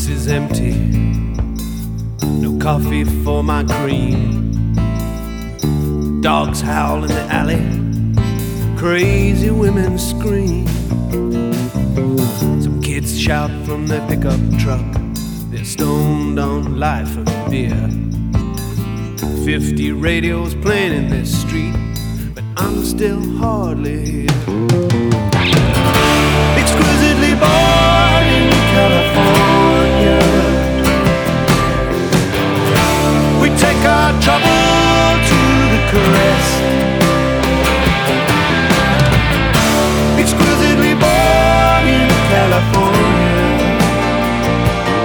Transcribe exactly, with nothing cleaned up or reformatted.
is empty, no coffee for my cream. Dogs howl in the alley, crazy women scream. Some kids shout from their pickup truck, they're stoned on life and beer. Fifty radios playing in this street, but I'm still hardly here. Exquisitely born,